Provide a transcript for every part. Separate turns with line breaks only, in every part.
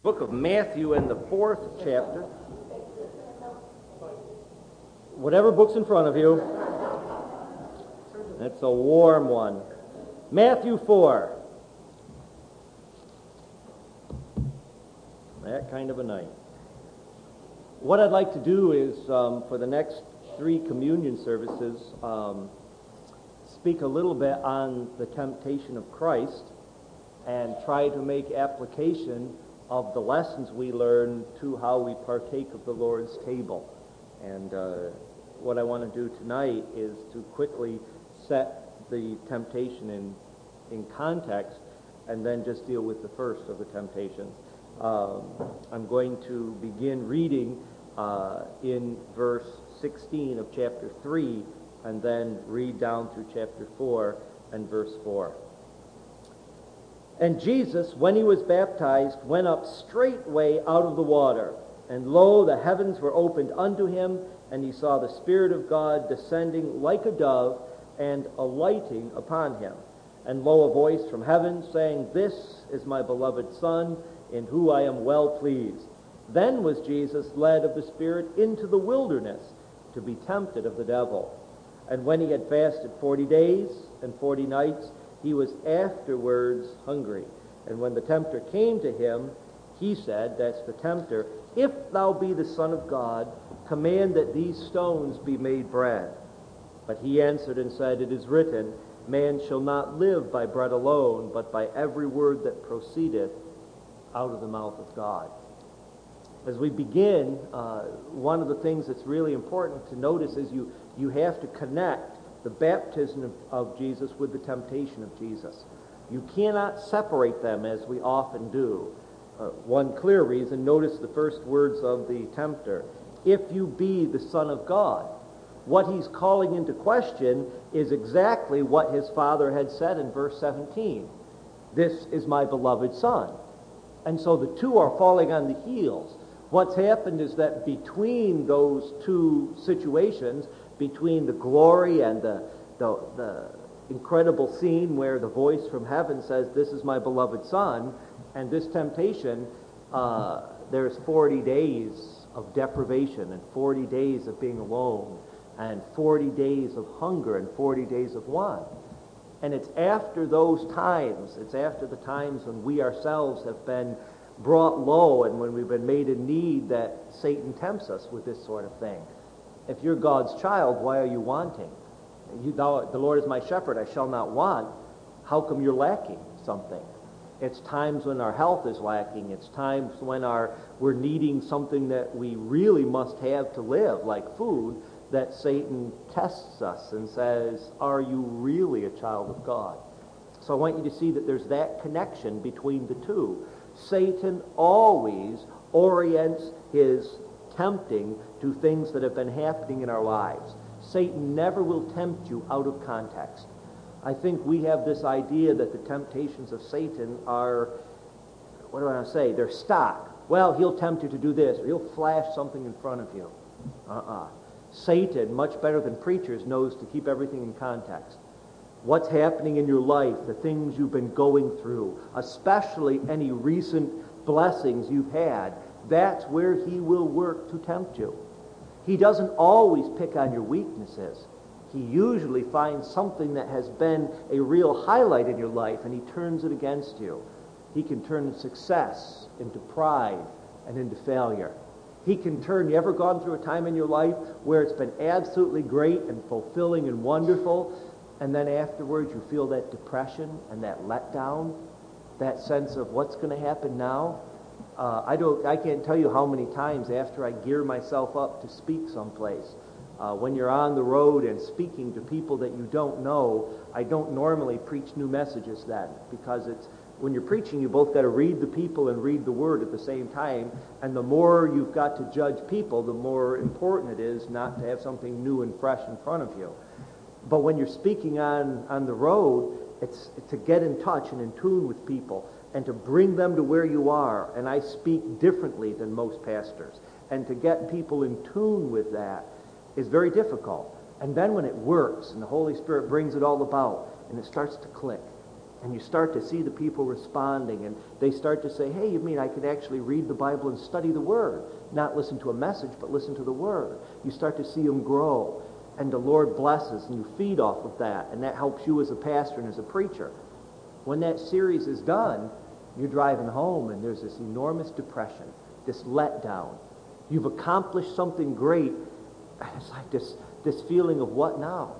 Book of Matthew in the 4th chapter. Whatever book's in front of you. That's a warm one. Matthew 4. That kind of a night. What I'd like to do is, for the next 3 communion services, speak a little bit on the temptation of Christ and try to make application of the lessons we learn to how we partake of the Lord's table. And what I want to do tonight is to quickly set the temptation in context and then just deal with the first of the temptations. I'm going to begin reading in verse 16 of chapter 3 and then read down through chapter 4 and verse 4. And Jesus, when he was baptized, went up straightway out of the water. And lo, the heavens were opened unto him, and he saw the Spirit of God descending like a dove and alighting upon him. And lo, a voice from heaven saying, This is my beloved Son, in whom I am well pleased. Then was Jesus led of the Spirit into the wilderness to be tempted of the devil. And when he had fasted 40 days and 40 nights, he was afterwards hungry. And when the tempter came to him, he said, that's the tempter, If thou be the Son of God, command that these stones be made bread. But he answered and said, It is written, Man shall not live by bread alone, but by every word that proceedeth out of the mouth of God. As we begin, one of the things that's really important to notice is you have to connect the baptism of Jesus with the temptation of Jesus. You cannot separate them as we often do. One clear reason, notice the first words of the tempter. If you be the Son of God. What he's calling into question is exactly what his Father had said in verse 17. This is my beloved Son. And so the two are falling on the heels. What's happened is that between those two situations, between the glory and the incredible scene where the voice from heaven says, This is my beloved Son, and this temptation, there's 40 days of deprivation and 40 days of being alone and 40 days of hunger and 40 days of want. And it's after those times, it's after the times when we ourselves have been brought low and when we've been made in need that Satan tempts us with this sort of thing. If you're God's child, why are you wanting? The Lord is my shepherd, I shall not want. How come you're lacking something? It's times when our health is lacking. It's times when we're needing something that we really must have to live, like food, that Satan tests us and says, Are you really a child of God? So I want you to see that there's that connection between the two. Satan always orients his tempting to things that have been happening in our lives. Satan never will tempt you out of context. I think we have this idea that the temptations of Satan are, what do I want to say? They're stock. Well, he'll tempt you to do this, or he'll flash something in front of you. Satan, much better than preachers, knows to keep everything in context. What's happening in your life, the things you've been going through, especially any recent blessings you've had, that's where he will work to tempt you. He doesn't always pick on your weaknesses. He usually finds something that has been a real highlight in your life and he turns it against you. He can turn success into pride and into failure. He can turn, you ever gone through a time in your life where it's been absolutely great and fulfilling and wonderful, and then afterwards you feel that depression and that letdown, that sense of what's going to happen now? I can't tell you how many times after I gear myself up to speak someplace, when you're on the road and speaking to people that you don't know, I don't normally preach new messages then, because when you're preaching, you both got to read the people and read the word at the same time, and the more you've got to judge people, the more important it is not to have something new and fresh in front of you. But when you're speaking on the road, it's to get in touch and in tune with people and to bring them to where you are. And I speak differently than most pastors. And to get people in tune with that is very difficult. And then when it works and the Holy Spirit brings it all about and it starts to click, And you start to see the people responding, and they start to say, hey, you mean I could actually read the Bible and study the Word? Not listen to a message, but listen to the Word. You start to see them grow, and the Lord blesses, and you feed off of that, and that helps you as a pastor and as a preacher. When that series is done, you're driving home, and there's this enormous depression, this letdown. You've accomplished something great, and it's like this feeling of what now?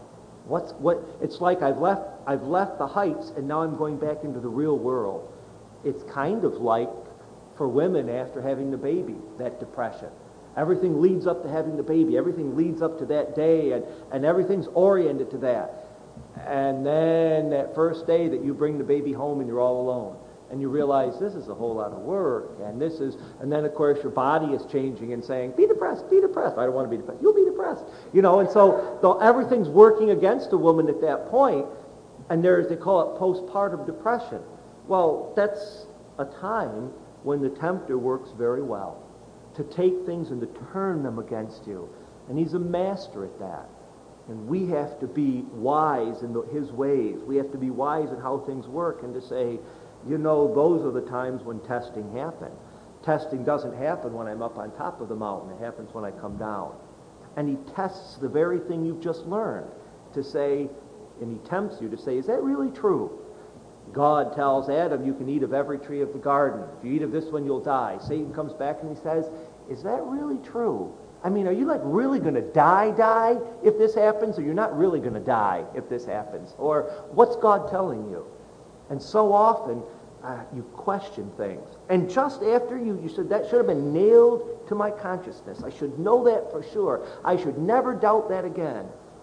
It's like I've left the heights, and now I'm going back into the real world. It's kind of like for women after having the baby, that depression. Everything leads up to having the baby. Everything leads up to that day, and everything's oriented to that. And then that first day that you bring the baby home and you're all alone, and you realize this is a whole lot of work, and then of course your body is changing and saying, be depressed, be depressed. I don't want to be depressed. You'll be depressed. And so though everything's working against a woman at that point, and they call it postpartum depression. Well, that's a time when the tempter works very well to take things and to turn them against you. And he's a master at that. And we have to be wise in his ways. We have to be wise in how things work and to say, those are the times when testing happens. Testing doesn't happen when I'm up on top of the mountain. It happens when I come down. And he tests the very thing you've just learned to say, and he tempts you to say, is that really true? God tells Adam, you can eat of every tree of the garden. If you eat of this one, you'll die. Satan comes back and he says, is that really true? I mean, are you really going to die if this happens? Or you're not really going to die if this happens? Or what's God telling you? And so often, you question things. And just after you said, that should have been nailed to my consciousness. I should know that for sure. I should never doubt that again.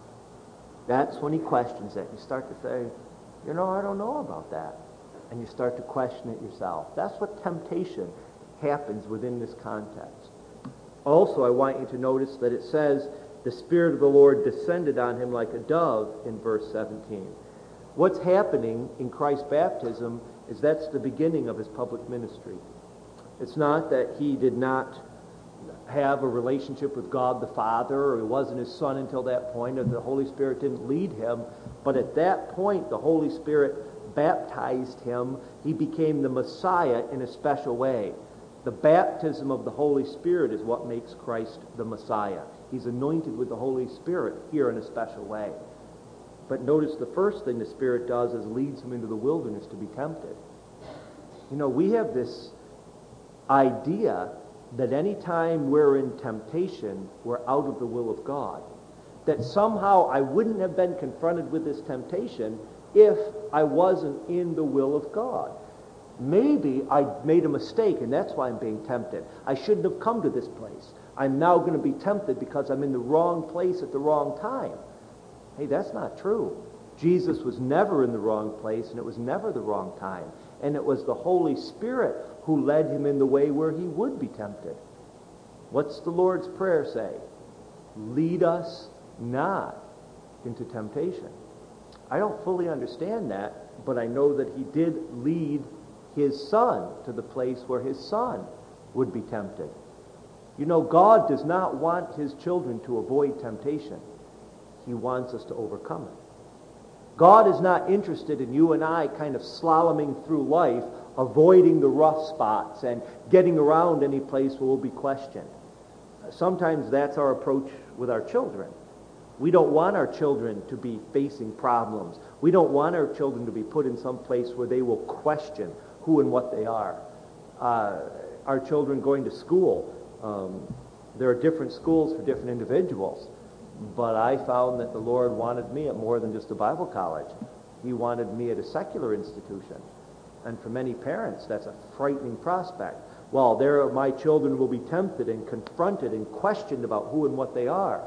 That's when he questions it. You start to say, I don't know about that. And you start to question it yourself. That's what temptation happens within this context. Also, I want you to notice that it says, the Spirit of the Lord descended on him like a dove in verse 17. What's happening in Christ's baptism is that's the beginning of his public ministry. It's not that he did not have a relationship with God the Father, or he wasn't his son until that point, or the Holy Spirit didn't lead him. But at that point, the Holy Spirit baptized him. He became the Messiah in a special way. The baptism of the Holy Spirit is what makes Christ the Messiah. He's anointed with the Holy Spirit here in a special way. But notice the first thing the Spirit does is leads him into the wilderness to be tempted. We have this idea that any time we're in temptation, we're out of the will of God. That somehow I wouldn't have been confronted with this temptation if I wasn't in the will of God. Maybe I made a mistake and that's why I'm being tempted. I shouldn't have come to this place. I'm now going to be tempted because I'm in the wrong place at the wrong time. Hey, that's not true. Jesus was never in the wrong place, and it was never the wrong time. And it was the Holy Spirit who led him in the way where he would be tempted. What's the Lord's Prayer say? Lead us not into temptation. I don't fully understand that, but I know that he did lead his son to the place where his son would be tempted. God does not want his children to avoid temptation. He wants us to overcome it. God is not interested in you and I kind of slaloming through life, avoiding the rough spots and getting around any place where we'll be questioned. Sometimes that's our approach with our children. We don't want our children to be facing problems. We don't want our children to be put in some place where they will question who and what they are. Our children going to school, there are different schools for different individuals. But I found that the Lord wanted me at more than just a Bible college. He wanted me at a secular institution. And for many parents, that's a frightening prospect. Well, there my children will be tempted and confronted and questioned about who and what they are.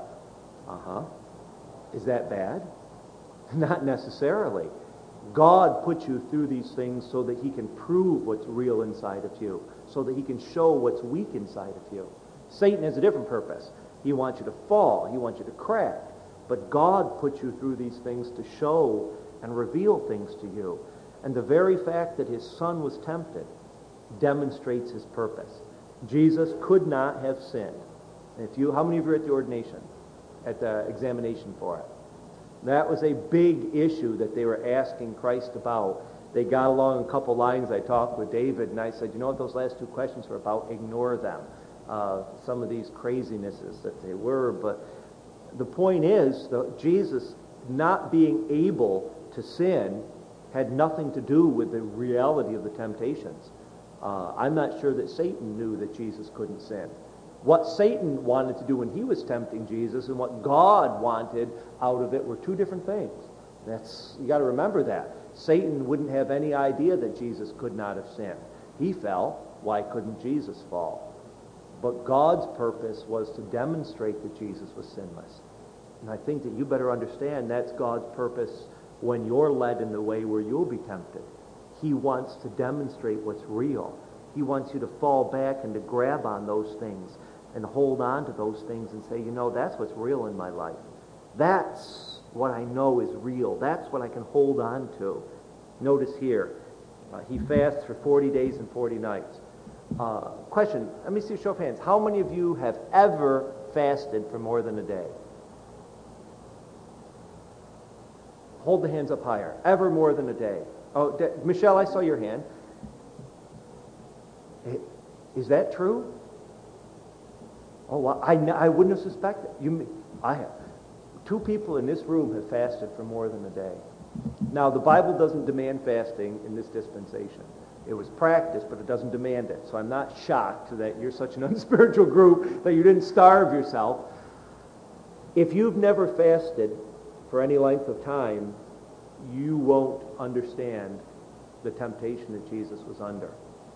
Is that bad? Not necessarily. God puts you through these things so that he can prove what's real inside of you, so that he can show what's weak inside of you. Satan has a different purpose. He wants you to fall. He wants you to crack. But God puts you through these things to show and reveal things to you. And the very fact that his son was tempted demonstrates his purpose. Jesus could not have sinned. How many of you are at the ordination, at the examination for it? That was a big issue that they were asking Christ about. they got along a couple lines. I talked with David, and I said, you know what those last 2 questions were about? Ignore them. Some of these crazinesses that they were. But the point is, Jesus not being able to sin had nothing to do with the reality of the temptations. I'm not sure that Satan knew that Jesus couldn't sin. What Satan wanted to do when he was tempting Jesus and what God wanted out of it were 2 different things. You got to remember that. Satan wouldn't have any idea that Jesus could not have sinned. He fell. Why couldn't Jesus fall? But God's purpose was to demonstrate that Jesus was sinless. And I think that you better understand that's God's purpose when you're led in the way where you'll be tempted. He wants to demonstrate what's real. He wants you to fall back and to grab on those things and hold on to those things and say, you know, that's what's real in my life. That's what I know is real. That's what I can hold on to. Notice here, he fasts for 40 days and 40 nights. Question, let me see a show of hands. How many of you have ever fasted for more than a day? Hold the hands up higher. Ever more than a day. Oh, Michelle, I saw your hand. Is that true? Oh, well, I wouldn't have suspected. I have. 2 people in this room have fasted for more than a day. Now, the Bible doesn't demand fasting in this dispensation. It was practiced, but it doesn't demand it. So I'm not shocked that you're such an unspiritual group that you didn't starve yourself. If you've never fasted for any length of time, you won't understand the temptation that Jesus was under.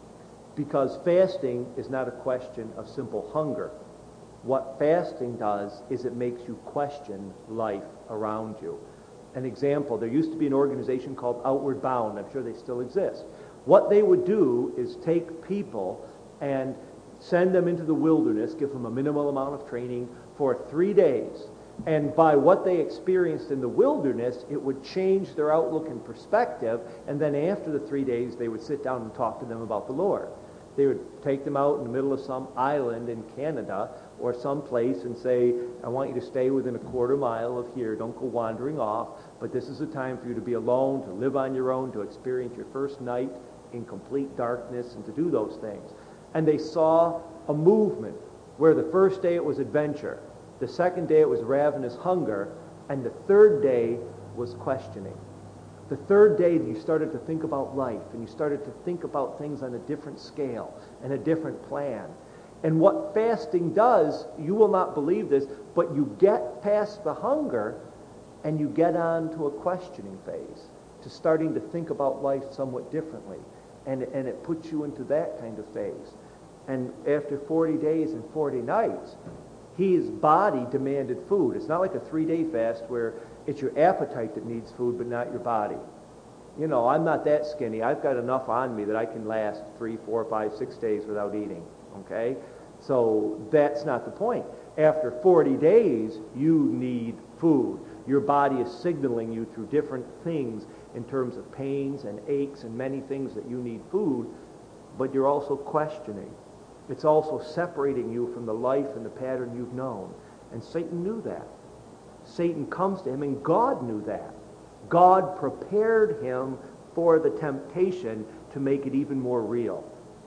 Because fasting is not a question of simple hunger. What fasting does is it makes you question life around you. An example, there used to be an organization called Outward Bound. I'm sure they still exist. What they would do is take people and send them into the wilderness, give them a minimal amount of training for 3 days. And by what they experienced in the wilderness, it would change their outlook and perspective. And then after the 3 days, they would sit down and talk to them about the Lord. They would take them out in the middle of some island in Canada or some place and say, I want you to stay within a quarter mile of here. Don't go wandering off. But this is a time for you to be alone, to live on your own, to experience your first night in complete darkness and to do those things. And they saw a movement where the first day it was adventure, the second day it was ravenous hunger, and the third day was questioning. The third day you started to think about life and you started to think about things on a different scale and a different plan. And what fasting does, you will not believe this, but you get past the hunger and you get on to a questioning phase, to starting to think about life somewhat differently. And it puts you into that kind of phase. And after 40 days and 40 nights, his body demanded food. It's not like a 3-day fast where it's your appetite that needs food, but not your body. You know, I'm not that skinny. I've got enough on me that I can last 3, 4, 5, 6 days without eating. Okay? So that's not the point. After 40 days, you need food. Your body is signaling you through different things in terms of pains and aches and many things that you need food, but you're also questioning. It's also separating you from the life and the pattern you've known. And Satan knew that. Satan comes to him, and God knew that. God prepared him for the temptation to make it even more real.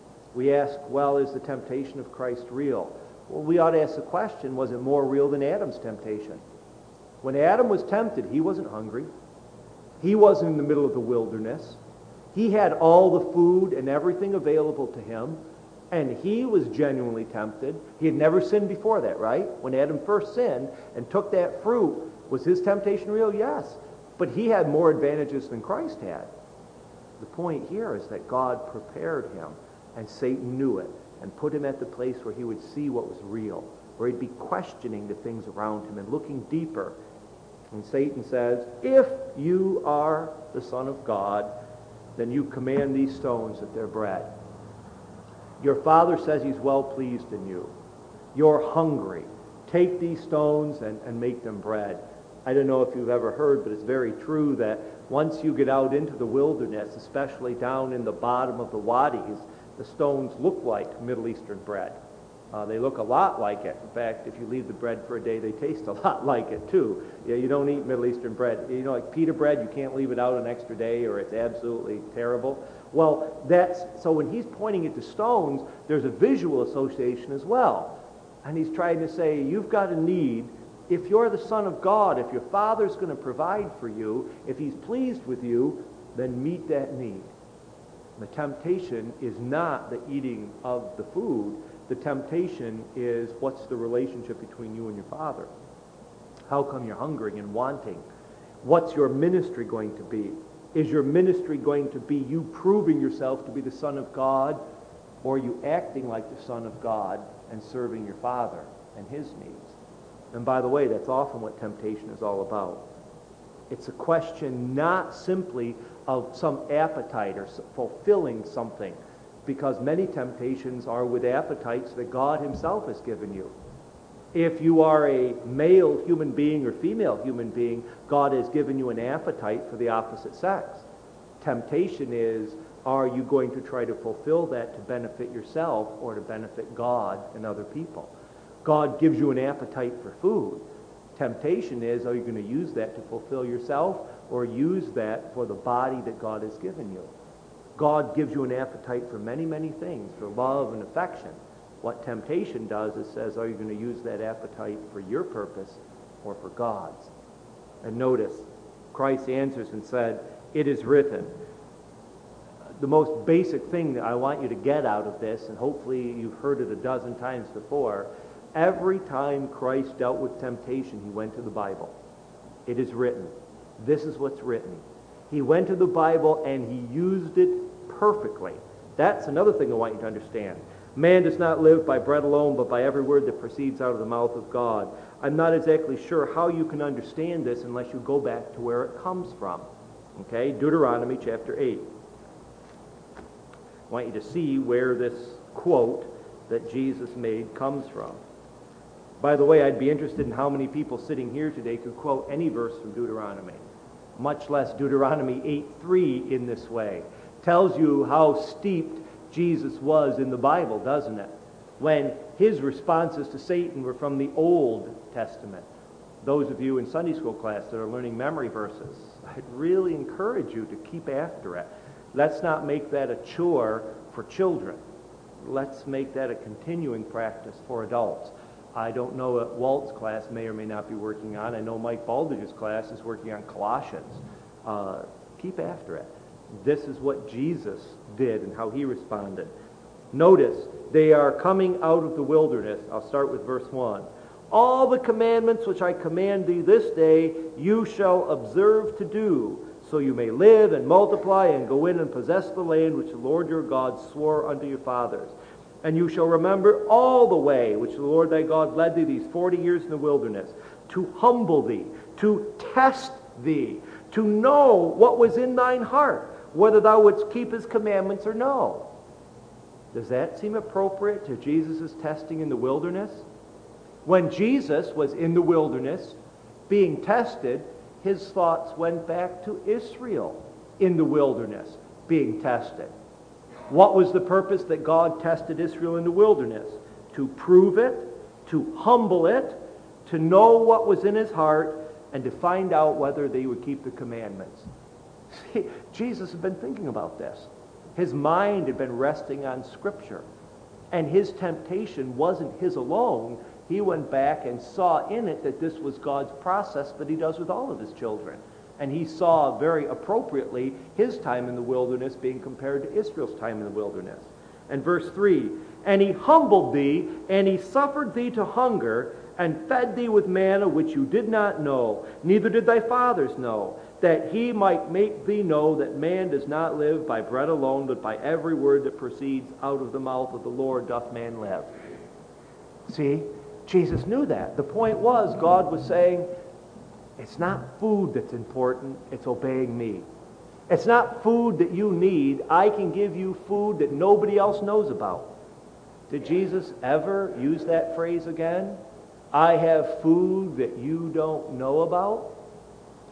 We ask, well, is the temptation of Christ real? Well, we ought to ask the question, was it more real than Adam's temptation? When Adam was tempted, he wasn't hungry. He wasn't in the middle of the wilderness. He had all the food and everything available to him, and he was genuinely tempted. He had never sinned before that, right? When Adam first sinned and took that fruit, was his temptation real? Yes. But he had more advantages than Christ had. The point here is that God prepared him, and Satan knew it, and put him at the place where he would see what was real, where he'd be questioning the things around him and looking deeper. And Satan says, if you are the Son of God, then you command these stones that they're bread. Your Father says he's well pleased in you. You're hungry. Take these stones and make them bread. I don't know if you've ever heard, but it's very true that once you get out into the wilderness, especially down in the bottom of the wadis, the stones look like Middle Eastern bread. They look a lot like it. In fact, if you leave the bread for a day, they taste a lot like it too. Yeah, you don't eat Middle Eastern bread. You know, like pita bread, you can't leave it out an extra day or it's absolutely terrible. Well, so when he's pointing it to stones, there's a visual association as well. And he's trying to say, you've got a need. If you're the Son of God, if your Father's going to provide for you, if he's pleased with you, then meet that need. The temptation is not the eating of the food. The temptation is, what's the relationship between you and your Father? How come you're hungering and wanting? What's your ministry going to be? Is your ministry going to be you proving yourself to be the Son of God, or are you acting like the Son of God and serving your Father and his needs? And by the way, that's often what temptation is all about. It's a question not simply of some appetite or fulfilling something, because many temptations are with appetites that God himself has given you. If you are a male human being or female human being, God has given you an appetite for the opposite sex. Temptation is, are you going to try to fulfill that to benefit yourself or to benefit God and other people? God gives you an appetite for food. Temptation is, are you going to use that to fulfill yourself or use that for the body that God has given you? God gives you an appetite for many, many things, for love and affection. What temptation does is says, are you going to use that appetite for your purpose or for God's? And notice, Christ answers and said, it is written. The most basic thing that I want you to get out of this, and hopefully you've heard it a dozen times before, every time Christ dealt with temptation, he went to the Bible. It is written. This is what's written. He went to the Bible and he used it perfectly. That's another thing I want you to understand. Man does not live by bread alone, but by every word that proceeds out of the mouth of God. I'm not exactly sure how you can understand this unless you go back to where it comes from. Okay, Deuteronomy chapter 8. I want you to see where this quote that Jesus made comes from. By the way, I'd be interested in how many people sitting here today could quote any verse from Deuteronomy, much less Deuteronomy 8:3 in this way. Tells you how steeped Jesus was in the Bible, doesn't it? When his responses to Satan were from the Old Testament. Those of you in Sunday school class that are learning memory verses, I'd really encourage you to keep after it. Let's not make that a chore for children. Let's make that a continuing practice for adults. I don't know what Walt's class may or may not be working on. I know Mike Baldridge's class is working on Colossians. Keep after it. This is what Jesus did and how he responded. Notice, they are coming out of the wilderness. I'll start with verse 1. All the commandments which I command thee this day, you shall observe to do, so you may live and multiply and go in and possess the land which the Lord your God swore unto your fathers. And you shall remember all the way which the Lord thy God led thee these 40 years in the wilderness, to humble thee, to test thee, to know what was in thine heart, whether thou wouldst keep his commandments or no. Does that seem appropriate to Jesus' testing in the wilderness? When Jesus was in the wilderness being tested, his thoughts went back to Israel in the wilderness being tested. What was the purpose that God tested Israel in the wilderness? To prove it, to humble it, to know what was in his heart, and to find out whether they would keep the commandments. See, Jesus had been thinking about this. His mind had been resting on Scripture. And his temptation wasn't his alone. He went back and saw in it that this was God's process that he does with all of his children. And he saw very appropriately his time in the wilderness being compared to Israel's time in the wilderness. And verse 3, and he humbled thee, and he suffered thee to hunger, and fed thee with manna which you did not know, neither did thy fathers know, that he might make thee know that man does not live by bread alone, but by every word that proceeds out of the mouth of the Lord doth man live. See, Jesus knew that. The point was, God was saying, it's not food that's important, it's obeying me. It's not food that you need. I can give you food that nobody else knows about. Did Jesus ever use that phrase again? I have food that you don't know about.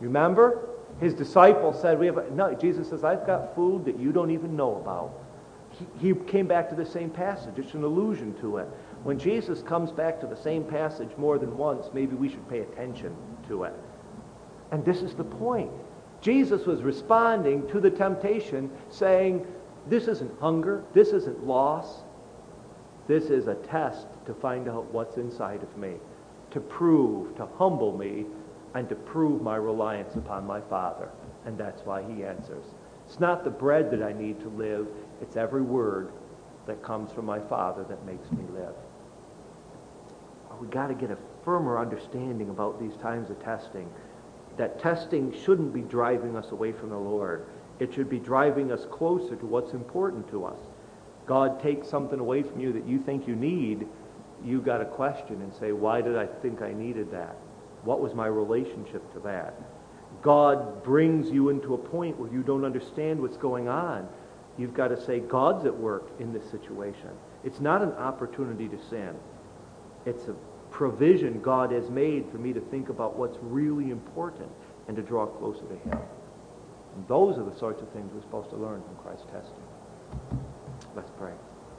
Remember? His disciples said, no, Jesus says, I've got food that you don't even know about. he came back to the same passage. It's an allusion to it. When Jesus comes back to the same passage more than once, maybe we should pay attention to it. And this is the point. Jesus was responding to the temptation, saying, this isn't hunger, this isn't loss. This is a test to find out what's inside of me, to prove, to humble me, and to prove my reliance upon my Father. And that's why he answers. It's not the bread that I need to live, it's every word that comes from my Father that makes me live. We've got to get a firmer understanding about these times of testing. That testing shouldn't be driving us away from the Lord. It should be driving us closer to what's important to us. God takes something away from you that you think you need, you've got to question and say, why did I think I needed that? What was my relationship to that? God brings you into a point where you don't understand what's going on. You've got to say, God's at work in this situation. It's not an opportunity to sin. It's a provision God has made for me to think about what's really important and to draw closer to him. And those are the sorts of things we're supposed to learn from Christ's testing. Let's pray.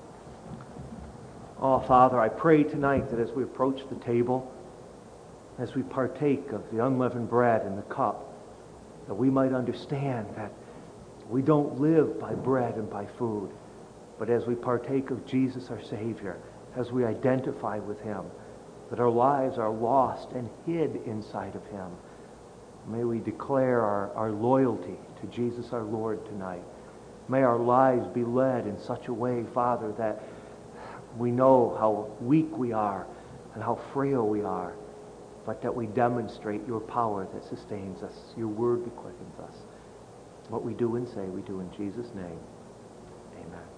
Oh, Father, I pray tonight that as we approach the table, as we partake of the unleavened bread and the cup, that we might understand that we don't live by bread and by food, but as we partake of Jesus our Savior, as we identify with him, that our lives are lost and hid inside of him. May we declare our loyalty to Jesus our Lord tonight. May our lives be led in such a way, Father, that we know how weak we are and how frail we are, but that we demonstrate your power that sustains us. Your word that quickens us. What we do and say, we do in Jesus' name. Amen.